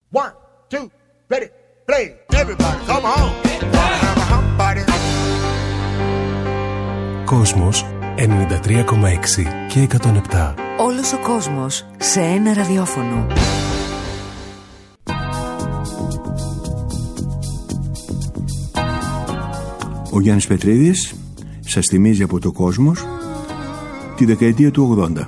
One, two, ready, play. Everybody, come on. Have a hump party. Κόσμος 93,6 και 107. Όλος ο κόσμος σε ένα ραδιόφωνο. Ο Γιάννης Πετρίδης σας θυμίζει από το Κόσμος τη δεκαετία του 80.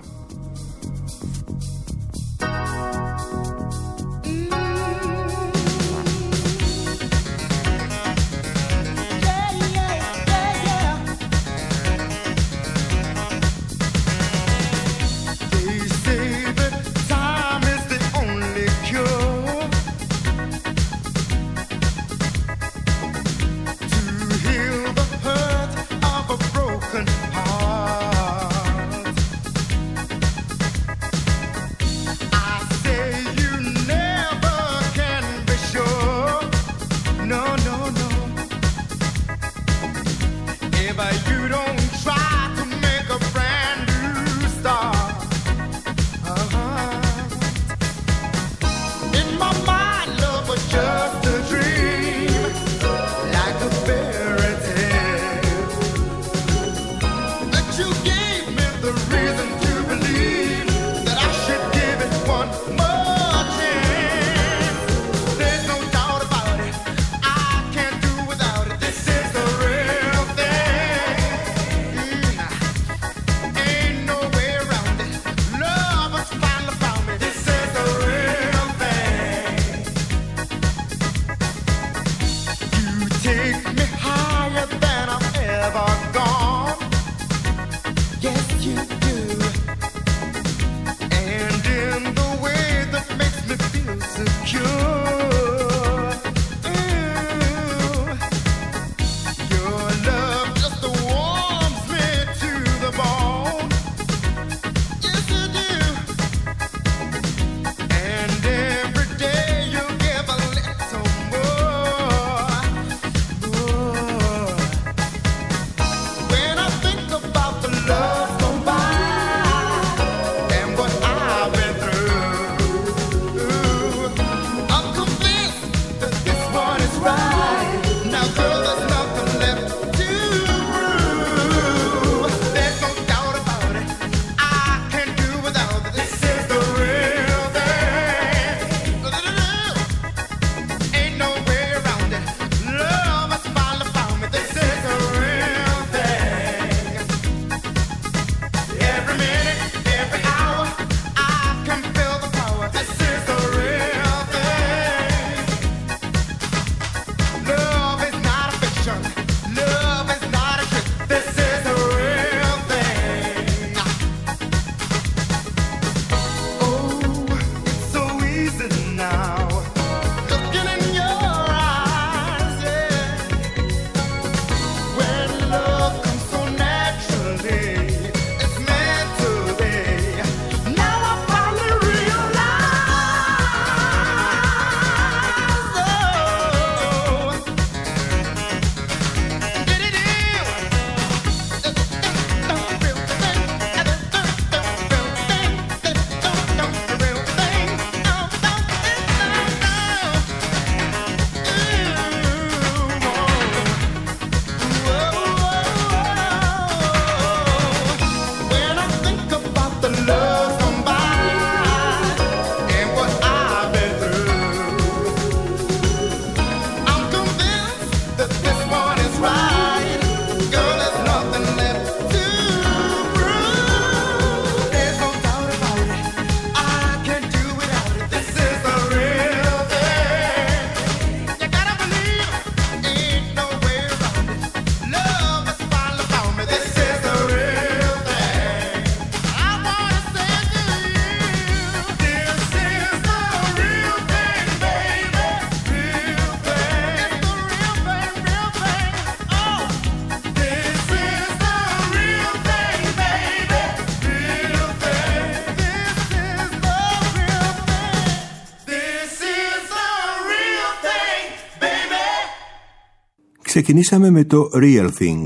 Ξεκινήσαμε με το Real Thing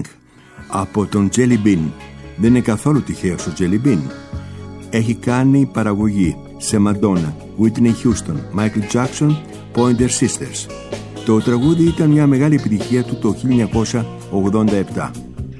από τον Jelly Bean. Δεν είναι καθόλου τυχαίος ο Jelly Bean. Έχει κάνει παραγωγή σε Madonna, Whitney Houston, Michael Jackson, Pointer Sisters. Το τραγούδι ήταν μια μεγάλη επιτυχία του το 1987.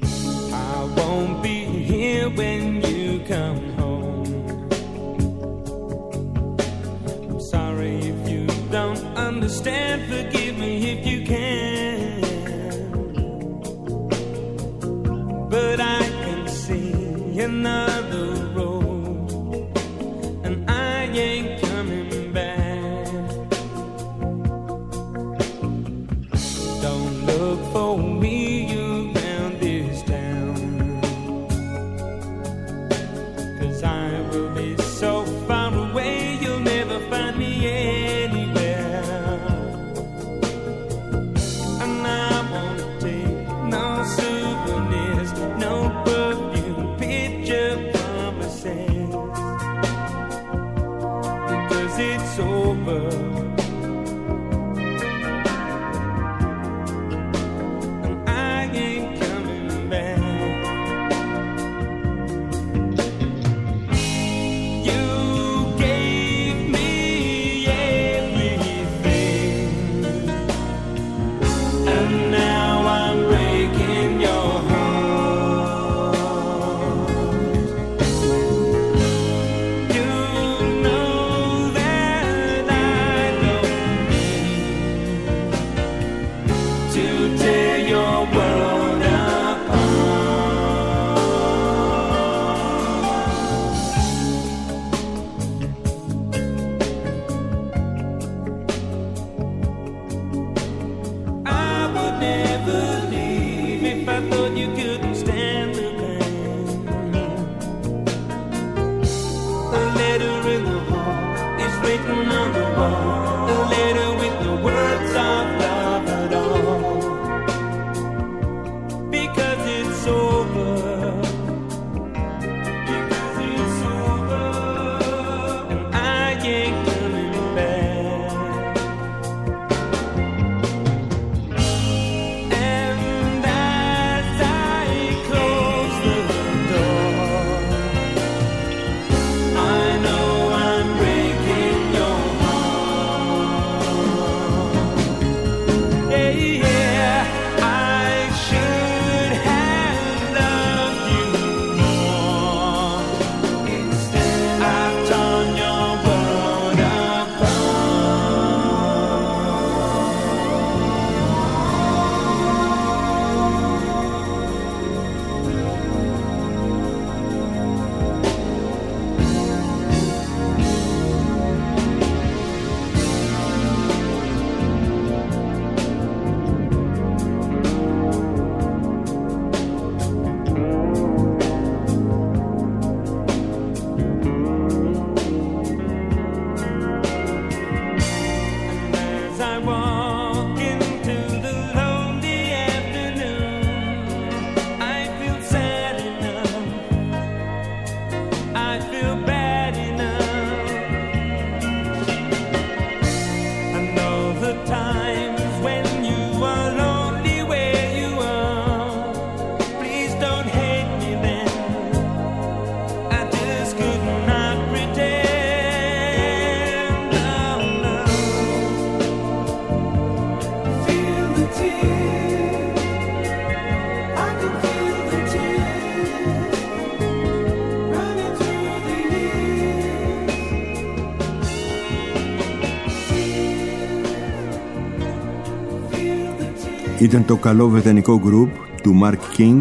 Ήταν το καλό βρετανικό group του Mark King,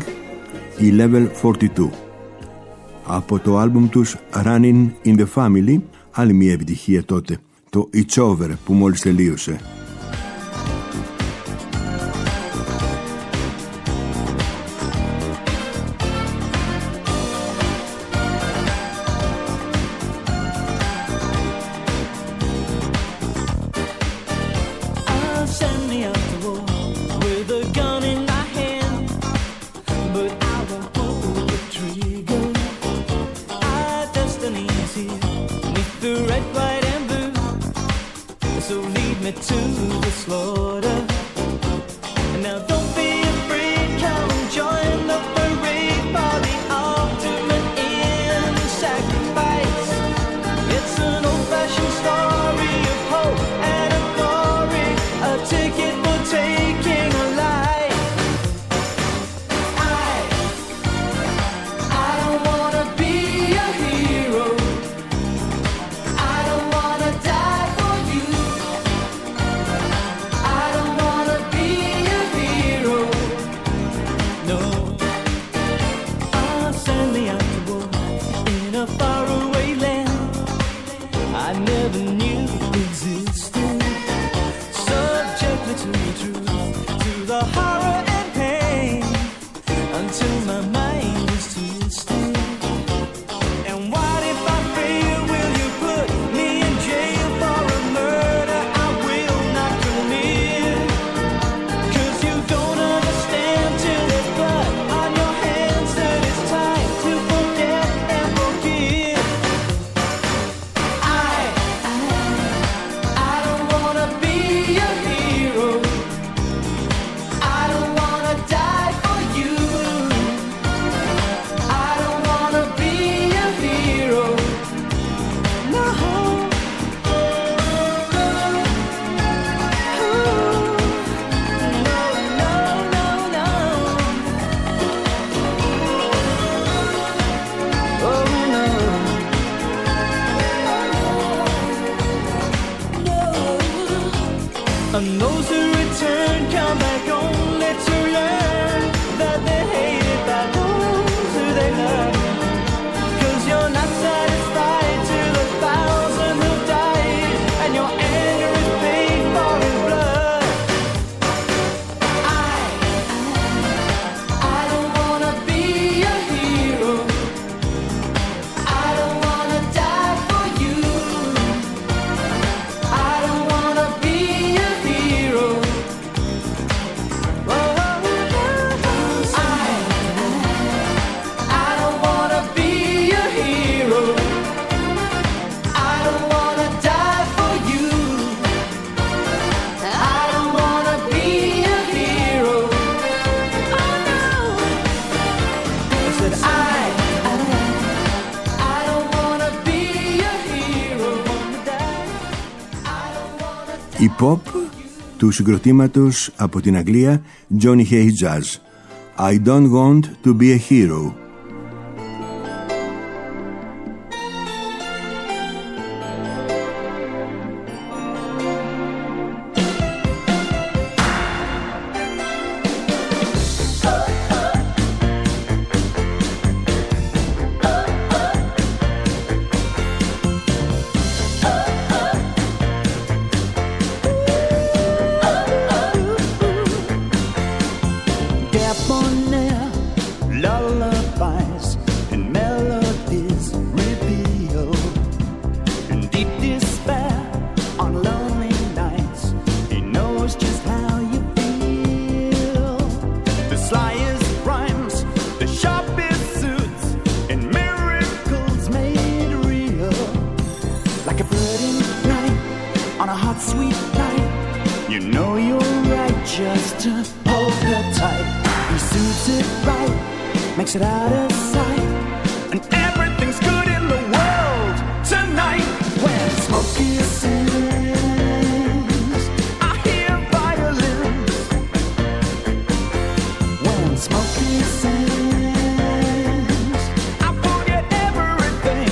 η Level 42. Από το άλμπουμ τους Running in the Family, άλλη μια επιτυχία τότε, το It's Over που μόλις τελείωσε. It's an old-fashioned story. And those who return come back only to learn that they're hated by those who they love. 'Cause you're not satisfied to the thousand who died, and your anger is paid for in blood. I don't wanna be a hero. I don't wanna die for you. I don't wanna be a hero. I don't wanna be a hero. I don't wanna die for you. I don't wanna be a hero. Oh no. I said I don't wanna be a hero. Wanna die. I don't wanna Η pop του συγκροτήματος από την Αγγλία Johnny Hayes Jazz. I don't want to be a hero. Debonair lullabies and melodies reveal in deep despair on lonely nights. He knows just how you feel. The slyest rhymes, the sharpest suits, and miracles made real. Like a bird in flight on a hot, sweet night. You know you're right just to hold her tight. He suits it right, makes it out of sight, and everything's good in the world tonight. When Smokey sings, I hear violins. When Smokey sings, I forget everything.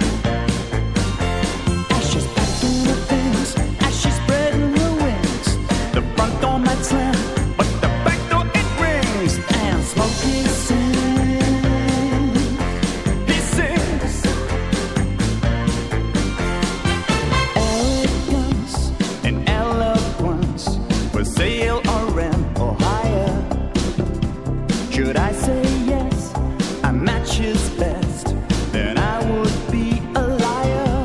As she's packing her things, as she's spreading her wings, the front door might slam, but the back door it rings. And Smokey sings, he sings. Elegance and eloquence for sale or rent or hire. Should I say yes, I match his best, then I would be a liar.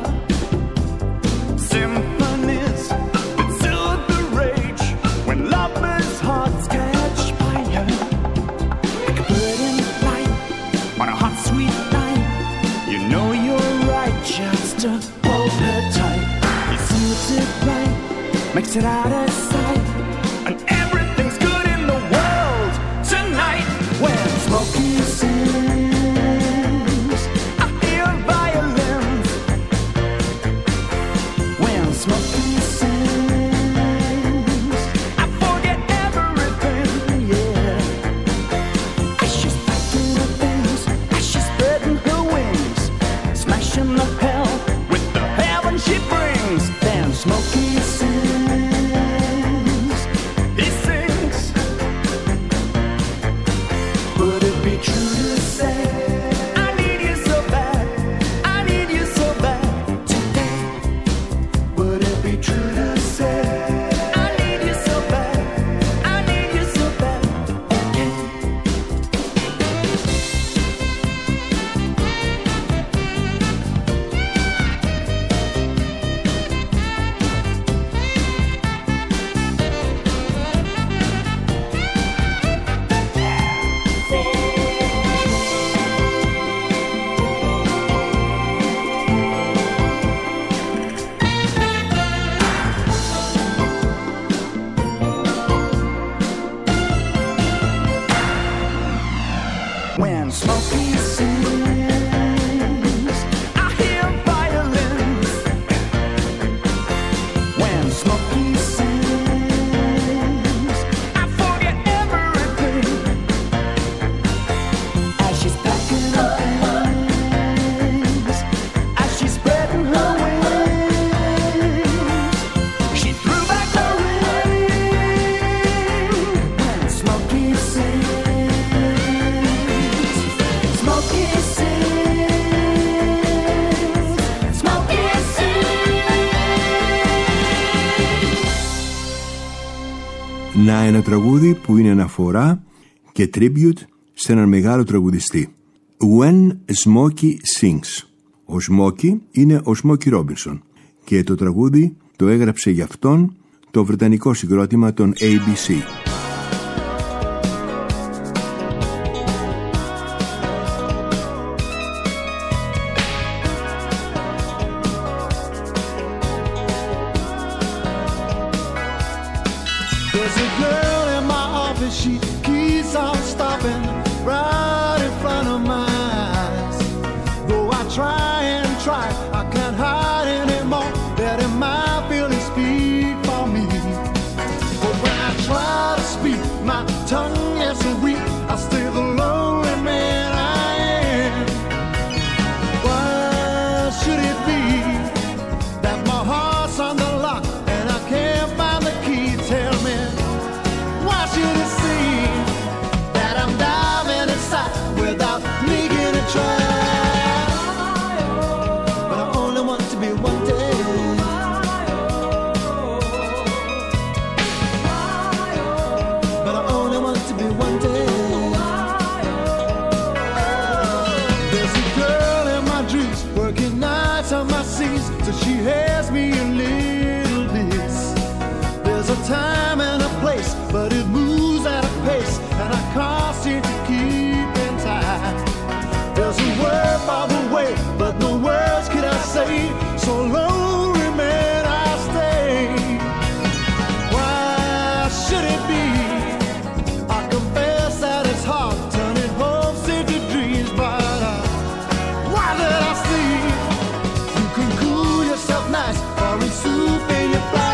Symphonies that soothe the rage when lovers' hearts catch fire. Like a bird in flight on a hot, sweet night. You know you're right just to hold her tight. He suits it right, makes it out of sight, and everything's good in the world tonight. When Smokey sings, I hear violins. When Smokey sings, I forget everything, yeah. As she's packing her things, as she's spreading her wings, smashing the hell with the heaven she brings. Then Smokey sings, he να ένα τραγούδι που είναι αναφορά και tribute σε έναν μεγάλο τραγουδιστή. When Smokey Sings. Ο Smokey είναι ο Smokey Robinson και το τραγούδι το έγραψε για αυτόν το βρετανικό συγκρότημα των ABC. There's a girl in my office, she keeps on stopping right in front of my eyes. Though I try and try, I can't hide anymore, letting my feelings speak for me. But when I try to speak, my tongue is so weak, I stay the lonely man I am. Why should it be that my heart's on the lock and I can't find the key? Tell me, why should it seem that I'm diving inside without making a try? But I only want to be wanted. But I only want to be wanted. There's a girl in my dreams working nights on my seas till she has me a little bit. There's a time and a place, but it moves at a pace, and I can't seem to keep in time. There's a word by the way, but no words can I say, so lonely man I stay. Why should it be? I confess that it's hard turning hopes into dreams, but why did I sleep? You can cool yourself nice or in soup in your fly.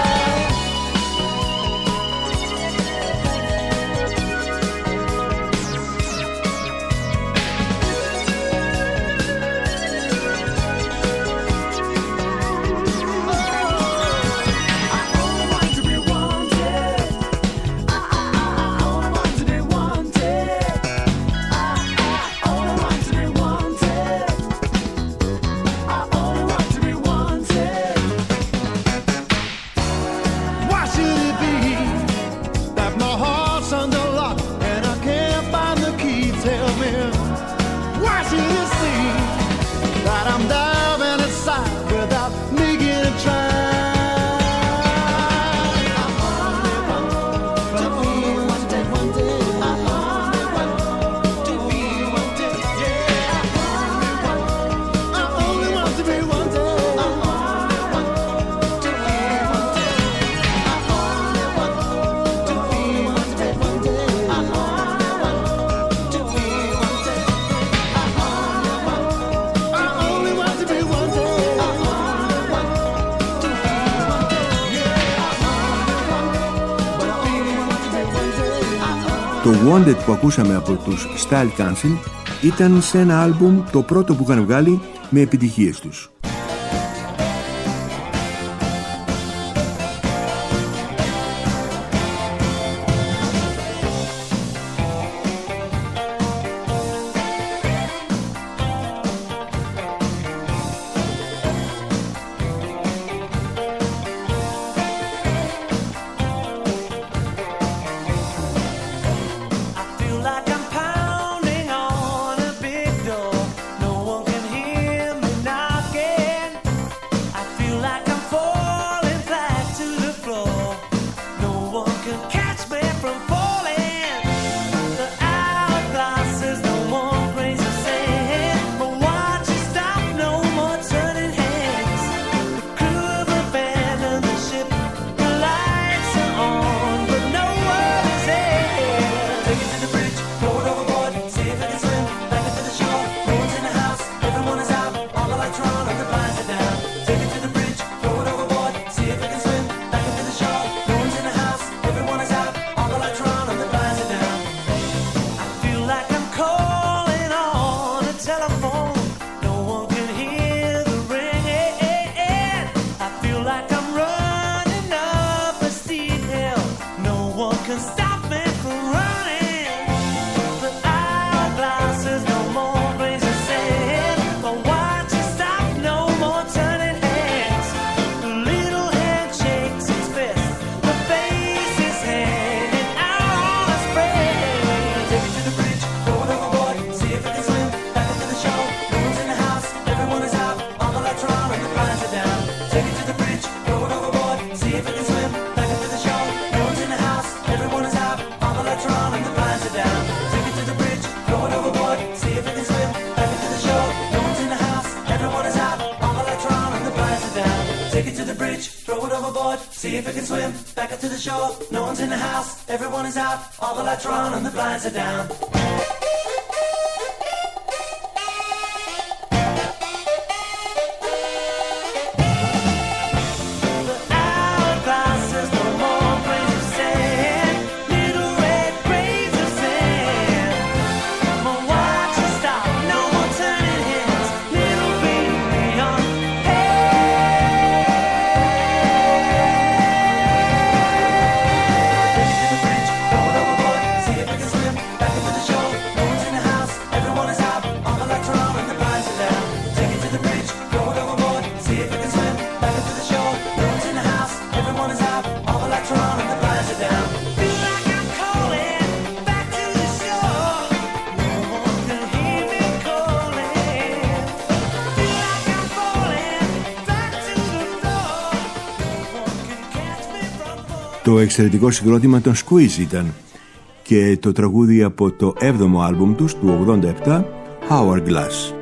Why should it be that my heart's under lock and I can't find the key? Tell me, why should it seem that I'm diving inside without making a try? I only want to be wanted, wanted. I only want to be wanted, yeah. I only want to be wanted. I only want to be wanted. I only want to be wanted, wanted. I only want to be wanted. I only want to be wanted. I only want to be wanted, yeah. I only want to be wanted. Το Wanted που ακούσαμε από τους Style Council ήταν σε ένα άλμπουμ το πρώτο που είχαν βγάλει με επιτυχίες τους. I feel like I'm pounding on a big door. No one can hear me knocking. I feel like I'm falling flat to the floor. No one can catch me from falling. The hourglasses, no more grace to say. But watch it stop, no more turning heads. The crew have abandoned the ship. The lights are on, but no one is there. Take it to the bridge, throw it overboard, see if I can swim back into the shore. No one's in the house, everyone is out. All the lights are on and the blinds are down. Take it to the bridge, throw it overboard, see if I can swim back into the shore. No one's in the house, everyone is out. All the lights are on and the blinds are down. I feel like I'm calling on a telephone. No one can hear the ringing. I feel like I'm running up a steep hill. No one can stop me from running. The hourglasses, no more grace to say. But watch it stop, no more turning heads. The little hand shakes its fist, the face is hand. see if we can swim back up to the shore. No one's in the house, everyone is out, all the lights are on and the blinds are down. Το εξαιρετικό συγκρότημα των Squeeze ήταν και το τραγούδι από το 7ο άλμπουμ τους του 87, Hourglass.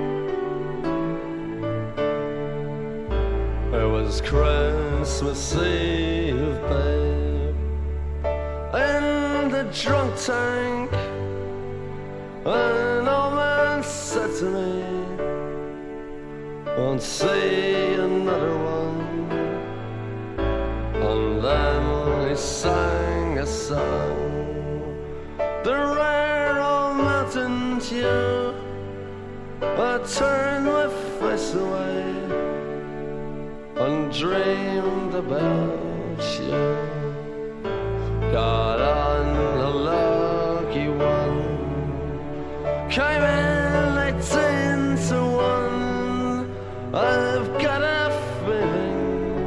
It was Christmas Eve, babe, in the drunk tank. An old man said to me, won't see another one. And then he sang a song, the rare old mountain dew. I turned my face away and dreamed about you. Got on a lucky one, came in 18 to 1. I've got a feeling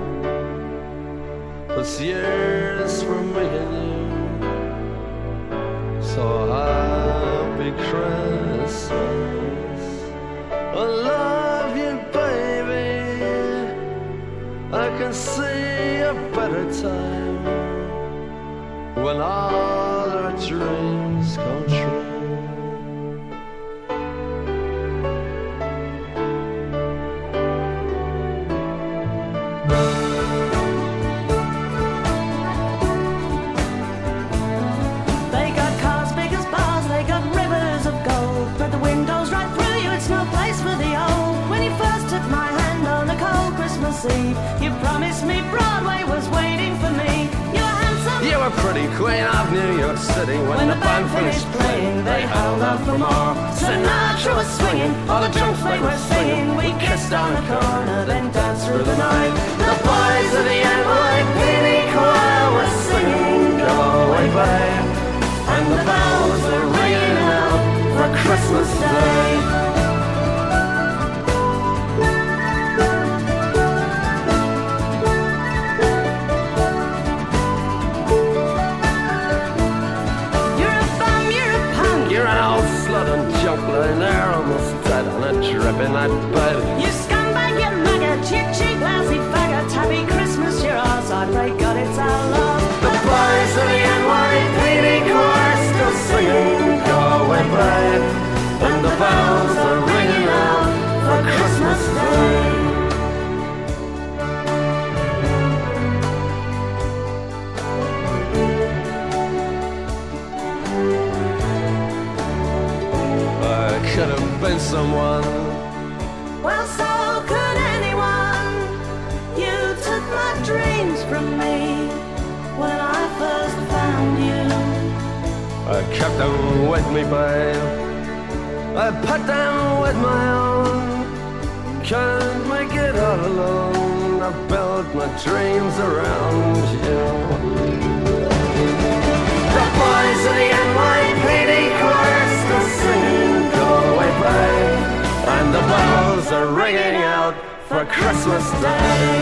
this year's for me and you. So happy Christmas, I love you, baby. I can see a better time when all our dreams come true. You promised me Broadway was waiting for me. You were handsome. You were pretty queen of New York City. When the band finished playing, they held out for more. Sinatra was swinging, all the drunks they were singing. We kissed on the corner, then danced through the night. The boys of the NYPD choir were singing, "Go Away, Babe," and the bells were ringing out for Christmas Day. They're almost dead on a drip in that bed. You scumbag, you maggot, you cheap, lousy faggot. Happy Christmas, you're ours. I pray God it's our love. The boys of the NYPD choir still singing, "Go Away, Babe," and the bells are ringing out for Christmas Day. Could have been someone. Well, so could anyone. You took my dreams from me when I first found you. I kept them with me, babe. I put them with my own. Can't make it all alone. I built my dreams around you. The boys of the NYPD choir still singing, "Go Away, Babe," and the bells are ringing out for Christmas Day.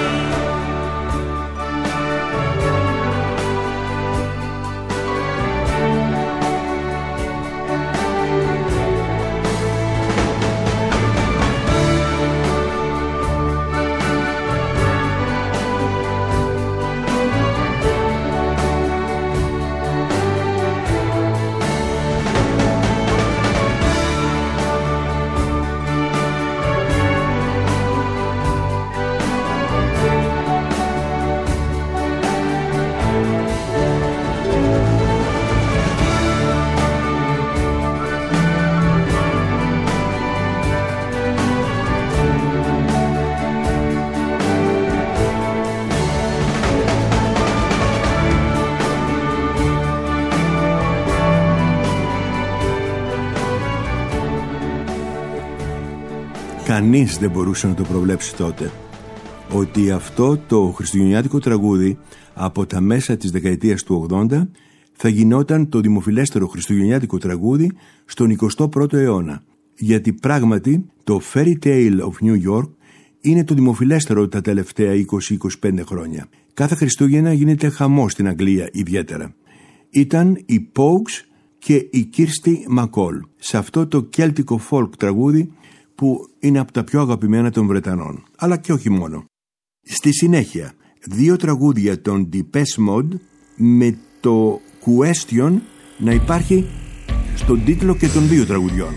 κανείς δεν μπορούσε να το προβλέψει τότε. Ότι αυτό το χριστουγεννιάτικο τραγούδι από τα μέσα της δεκαετίας του 80 θα γινόταν το δημοφιλέστερο χριστουγεννιάτικο τραγούδι στον 21ο αιώνα. Γιατί πράγματι το Fairy Tale of New York είναι το δημοφιλέστερο τα τελευταία 20-25 χρόνια. Κάθε Χριστούγεννα γίνεται χαμός στην Αγγλία ιδιαίτερα. Ήταν η Pogues και η Kirsty MacColl σε αυτό το κέλτικο folk τραγούδι που είναι από τα πιο αγαπημένα των Βρετανών, αλλά και όχι μόνο. Στη συνέχεια, 2 τραγούδια των Depeche Mode με το Question να υπάρχει στον τίτλο και των 2 τραγουδιών.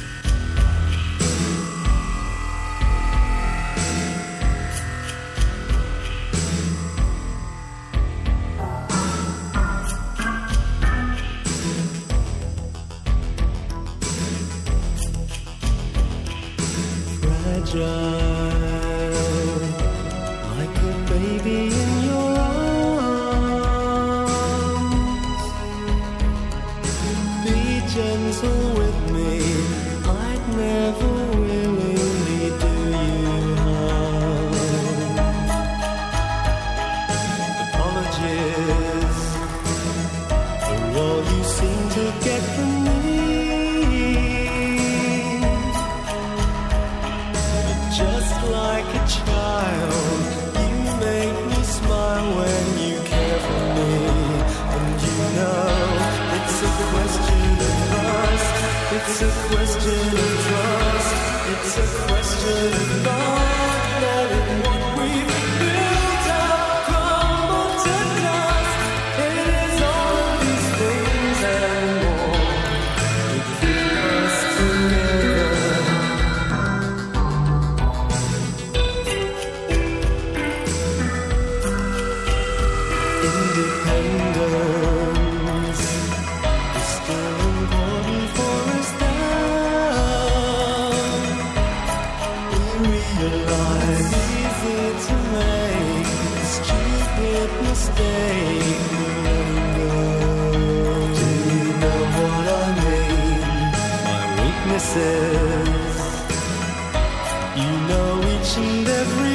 Like a baby in your arms, be gentle with me. I'd never willingly do you harm. Apologies for all you seem to get from me. Just like a child, you make me smile when you care for me. And you know, it's a question of trust. It's a question of trust. It's a question of not letting what we've built up crumble to dust. It is all of these things and more that keep us together. Independence is still important for us now. We realize easy to make a stupid mistake. Do you know what I mean? My weaknesses, you know each and every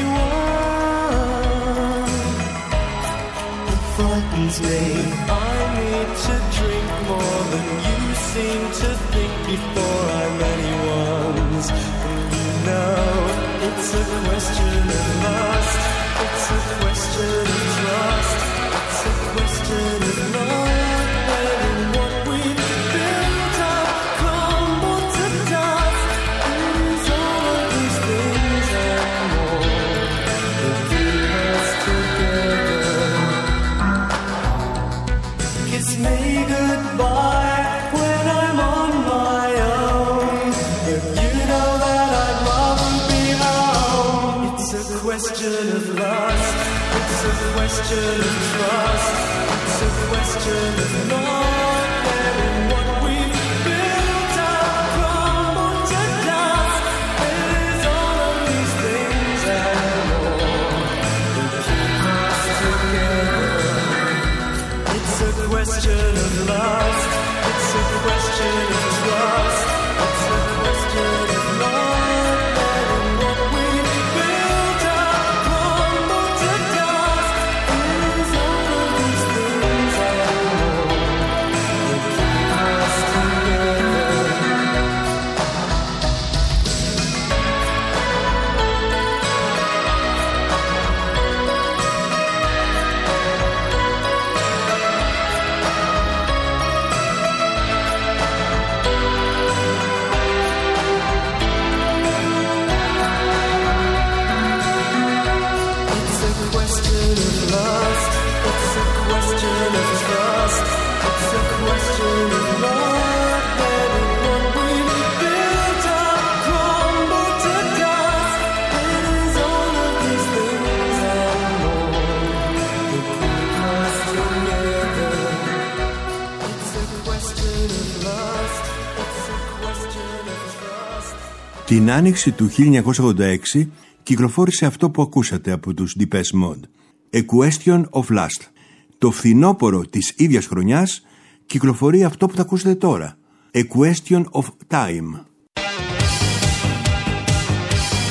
one. Frightens me. I need to drink more than you seem to think before I'm anyone's. And you know, it's a question of lust. It's a question of trust. It's a question of not letting what we've built up crumble to dust. It is all of these things and more that keep us together. Kiss me goodbye when I'm on my own. But you know that I'd rather be home. It's a question of lust. It's a question of trust. It's a question of not letting what we've built up crumble to dust. It is all of these things and more that keep us together. It's a question of lust. It's a question of trust. It's a question of not letting what we've built up crumble to dust. It is all of these things and more that keep us together. It's a question of lust. It's a question of trust. It's a question of not letting what we've built up crumble to dust. It is all of these things and more that keep us together. It's a question of lust. It's a question of trust. Την άνοιξη του 1986 κυκλοφόρησε αυτό που ακούσατε από τους Depeche Mode, A Question of Lust. Το φθινόπωρο της ίδιας χρονιάς κυκλοφορεί αυτό που θα ακούσετε τώρα, A Question of Time.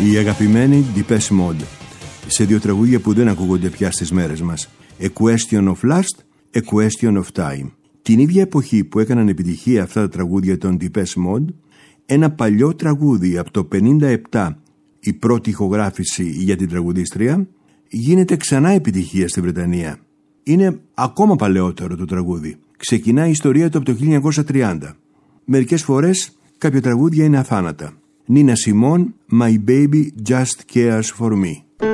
Η αγαπημένη Depeche Mode σε δύο τραγούδια που δεν ακούγονται πια στις μέρες μας. A Question of Lust, A Question of Time. Την ίδια εποχή που έκαναν επιτυχία αυτά τα τραγούδια των Depeche Mode, ένα παλιό τραγούδι από το 57, η πρώτη ηχογράφηση για την τραγουδίστρια, γίνεται ξανά επιτυχία στη Βρετανία. Είναι ακόμα παλαιότερο το τραγούδι. Ξεκινάει η ιστορία του από το 1930. Μερικές φορές κάποια τραγούδια είναι αθάνατα. Νίνα Σιμών, My Baby Just Cares For Me.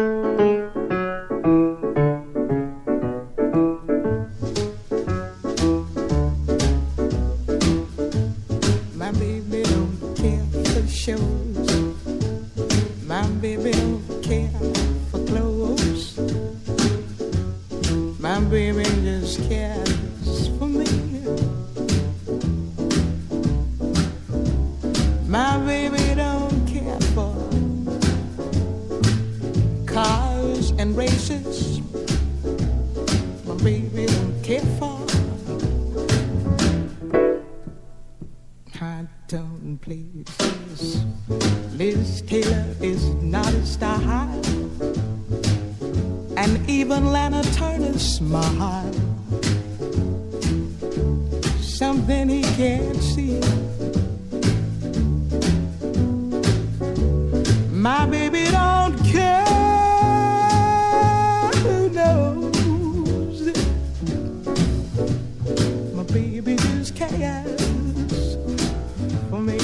Liz Taylor is not a style, and even Lana Turner's smile, something he can't see. My baby don't care who knows it. My baby just cares for me.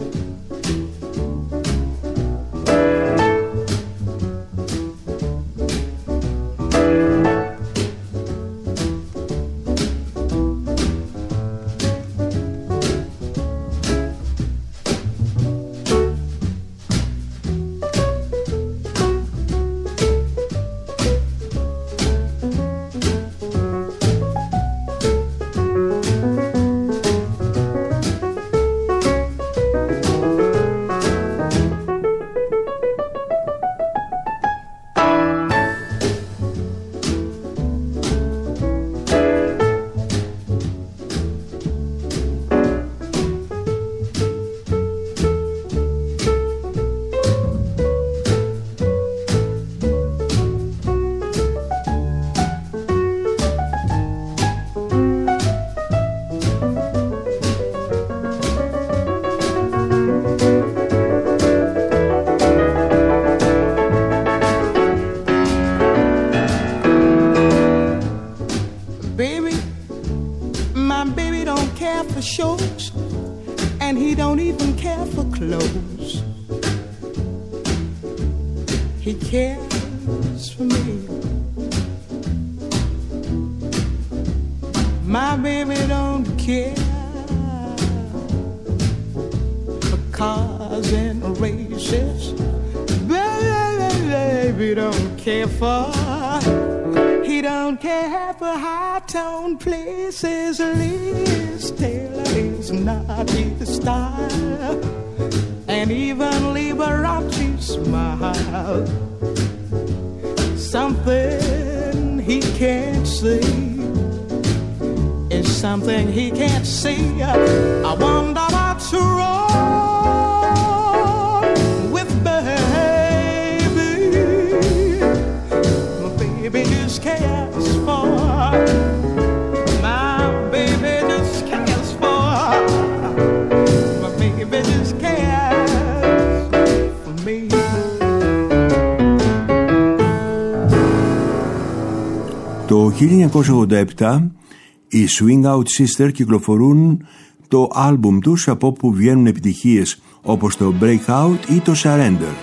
Shows, and he don't even care for clothes. He cares for me. My baby don't care for cars and races. Baby don't care for. He don't care for high-tone places. Liz Taylor is not his style, and even Liberace smile. Something he can't see is something he can't see. I wonder what's wrong with baby. My baby just cares for. My baby just cares for. My baby just cares for me. Το 1987 οι Swing Out Sister κυκλοφορούν το άλμπουμ τους, από όπου βγαίνουν επιτυχίες όπως το Breakout ή το Surrender.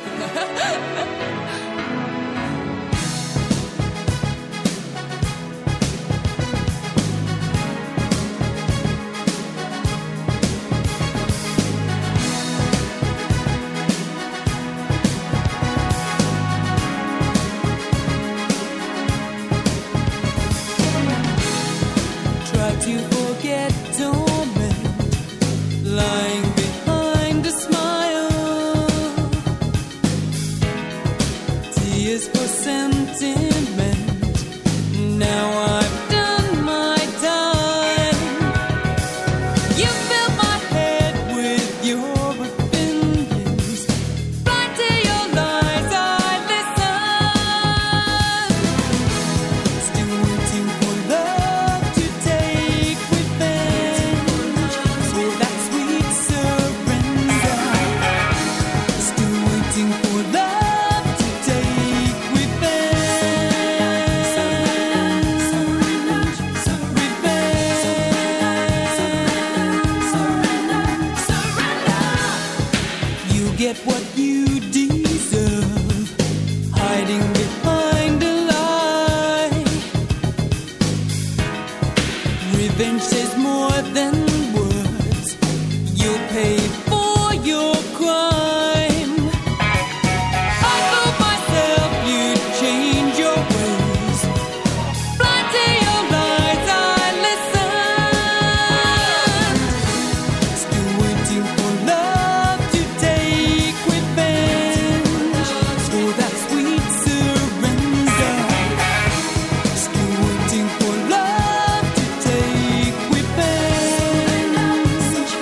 Your opinions, blind to your lies. get what you deserve, hiding behind a lie. Revenge says more than words. You'll pay for your crime. I told myself you'd change your ways. Blind to your lies, I listened. Still waiting for love to take revenge for that sweet surrender. Still waiting for love to take revenge.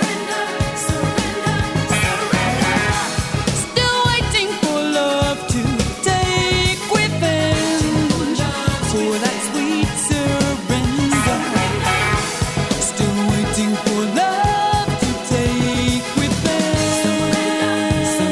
Still waiting for love to take revenge for that sweet surrender. Still waiting for love to take revenge.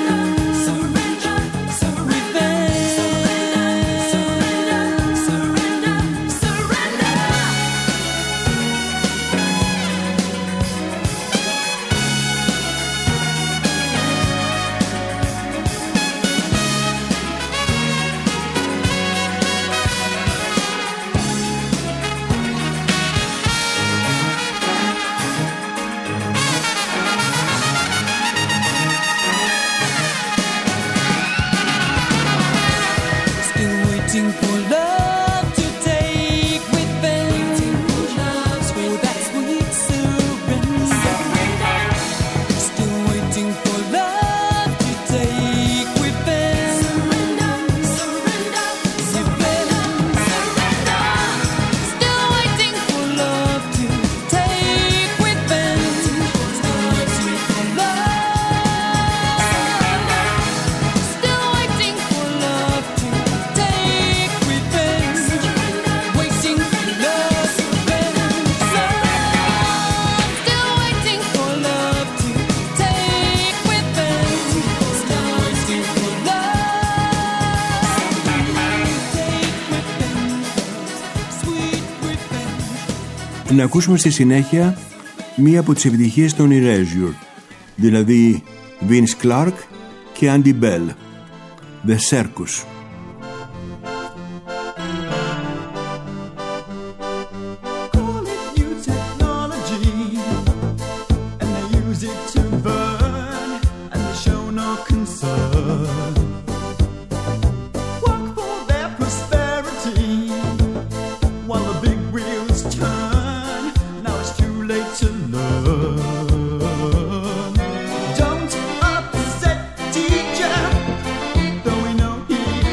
Still waiting for love to take revenge for that sweet surrender. Still waiting for love to take revenge. Still waiting for love to take revenge. Still waiting for love. Still waiting for love to take revenge. Waiting for love, revenge. Still waiting for love to take revenge. Still waiting for love to take revenge. Sweet revenge. Να ακούσουμε στη συνέχεια μία από τις επιτυχίες των Erasure, δηλαδή Vince Clarke και Andy Bell, The Circus. Call it new technology, and they use it to burn, and they show no concern. Work for their prosperity, while the big wheels turn. Now it's too late to learn. Don't upset teacher, though we know he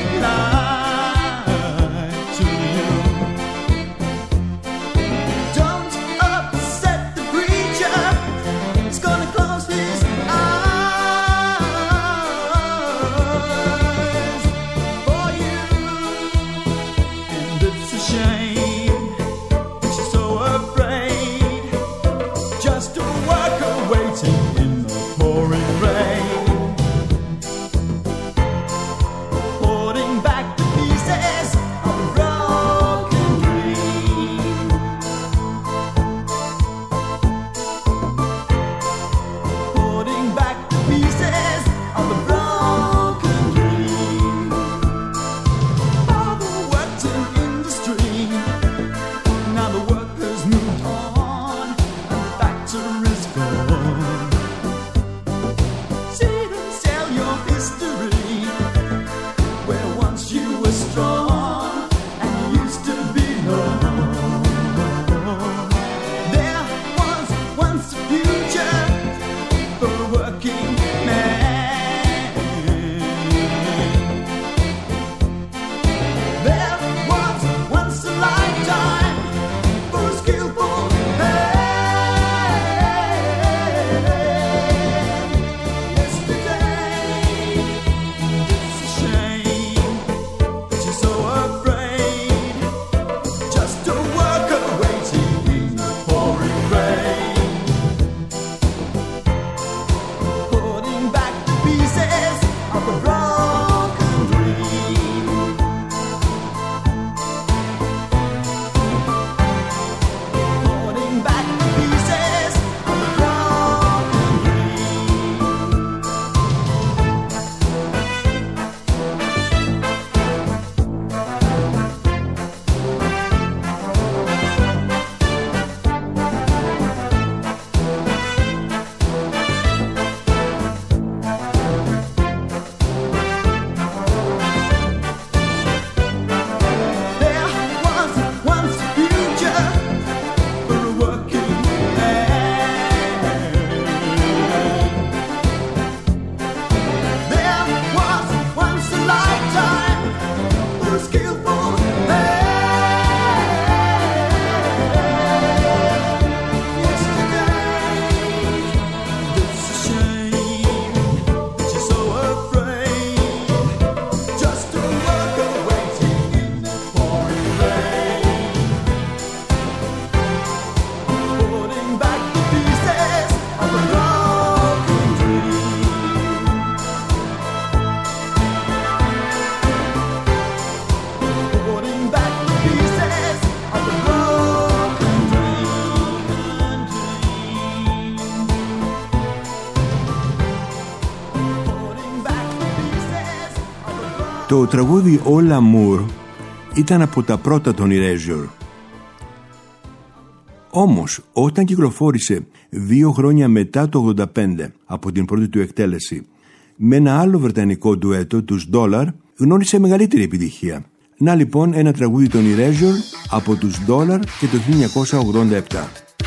Το τραγούδι All Amour ήταν από τα πρώτα των Erasure. Όμως, όταν κυκλοφόρησε 2 χρόνια μετά το 85 από την πρώτη του εκτέλεση με ένα άλλο βρετανικό ντουέτο, τους Dollar, γνώρισε μεγαλύτερη επιτυχία. Να λοιπόν ένα τραγούδι των Erasure από τους Dollar και το 1987.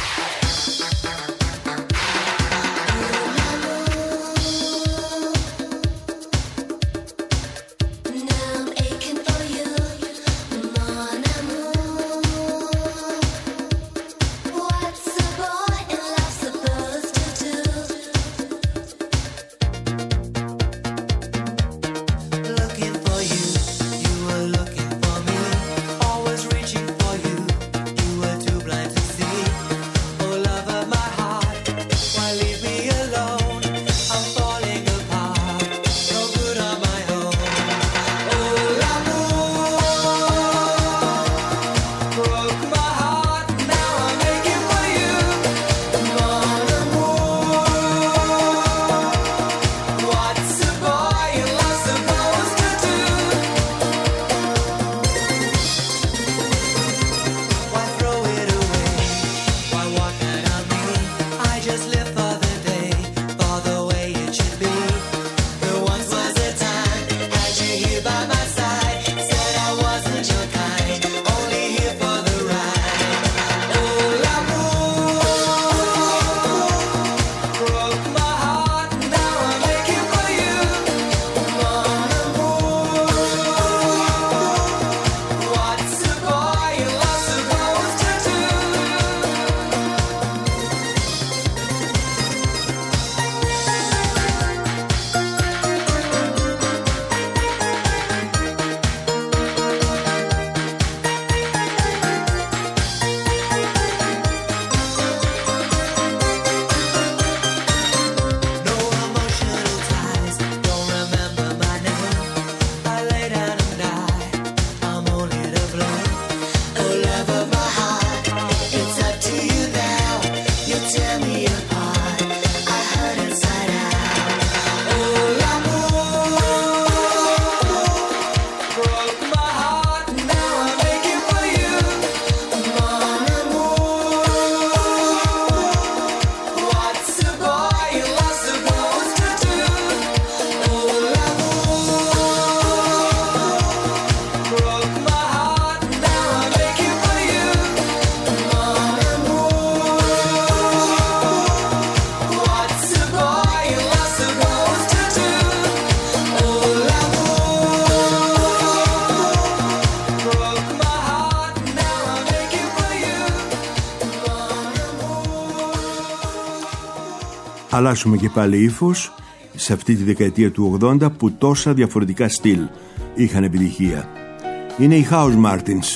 Αλλάσουμε και πάλι ύφος σε αυτή τη δεκαετία του 80 που τόσα διαφορετικά στυλ είχαν επιτυχία. Είναι οι House Martins.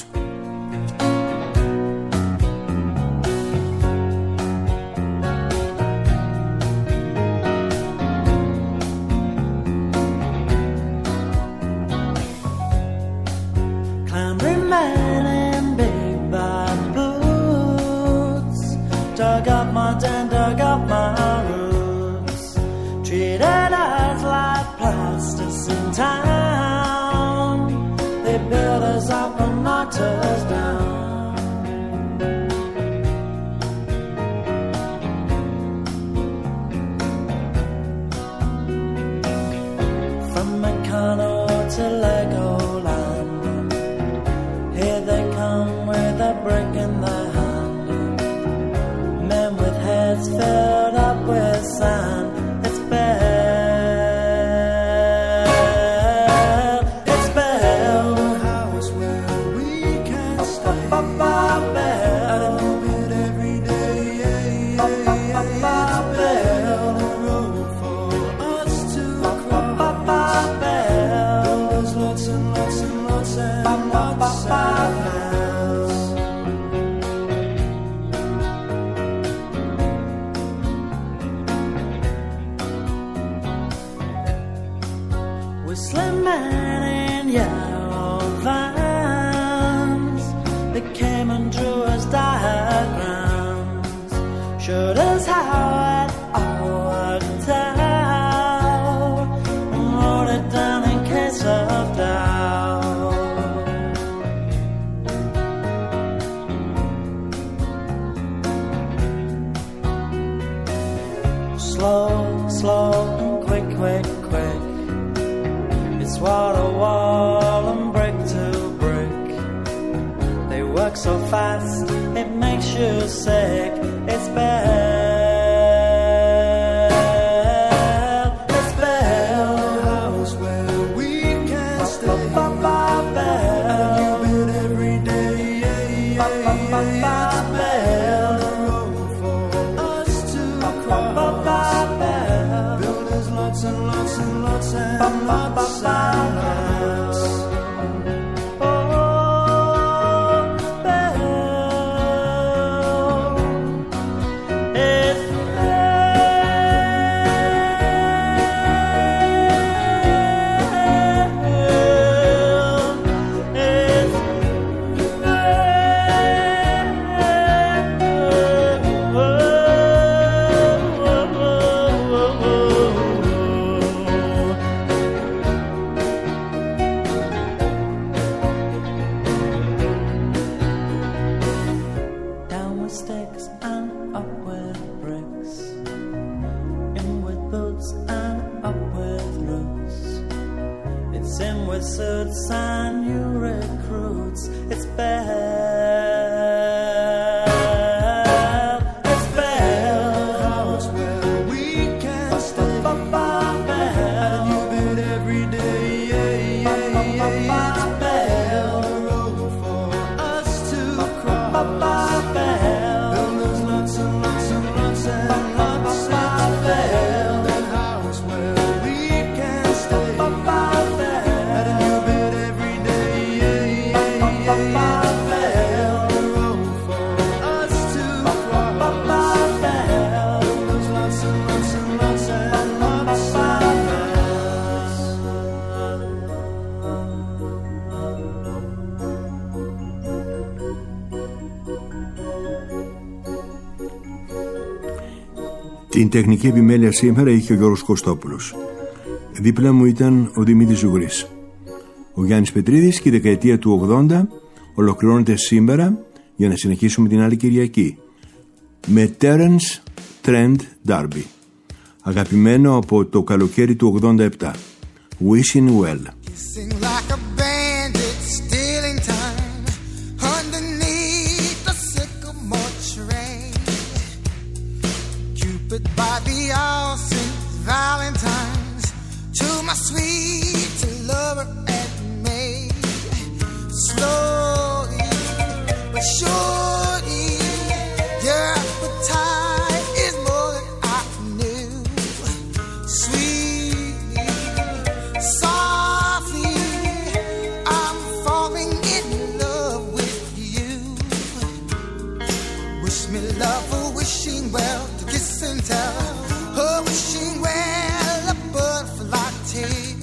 Whistling man in yellow vans that came and drew us diagrams, showed us how it all worked out, and wrote it down in case of doubt. slow, slow, quick, quick, quick. It's wall to wall and brick to brick. They work so fast, it makes you sick. It's Bell, it's Bell, the house where we can stay. Bell, And you bid every day. It's Bell, the road for us to cross. Builders lots and lots and lots and lots and lots. Down with sticks and up with bricks, in with boots and up with roots. It's in with suits and new recruits. It's Bell, it's Bell, House where we can stay. And you bid every day. It's Bell, the road for us to cross. Builders lots and lots and lots and lots. It's Bell, the house where we can stay. And you bid every day. It's Bell, the road for us to cross. Builders lots and lots and lots and lots and lots. Την τεχνική επιμέλεια σήμερα είχε ο Γιώργος Κωστόπουλος. Δίπλα μου ήταν ο Δημήτρης Ζουγρής. Ο Γιάννης Πετρίδης και η δεκαετία του 80 ολοκληρώνεται σήμερα για να συνεχίσουμε την άλλη Κυριακή με Terence Trent D'Arby, αγαπημένο από το καλοκαίρι του 87, Wishing Well. Sing like a bandit, stealing time underneath the sycamore tree. Cupid by the all St. Valentine's to my sweet lover at May. Slowly but surely, your appetite is more than I knew. Sweetly, softly, I'm falling in love with you. Wish me love for wishing well, to kiss and tell. Oh, wishing well, a butterfly tale.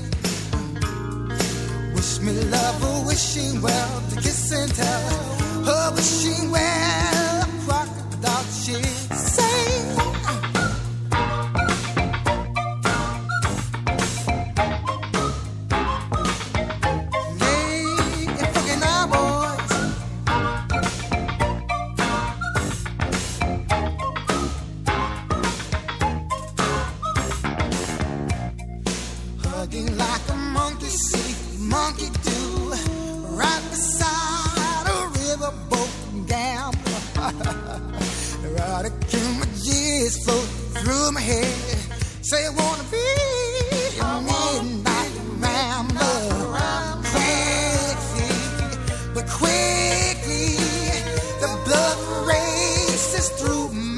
Wish me love for wishing well, to kiss and tell. Oh, wishing well, a crocodile shit. Say. Hugging like a monkey see, monkey do, right beside a riverboat gambler. Erotic images float through my head, say I wanna be a midnight rambler. Quickly, but quickly, the blood races through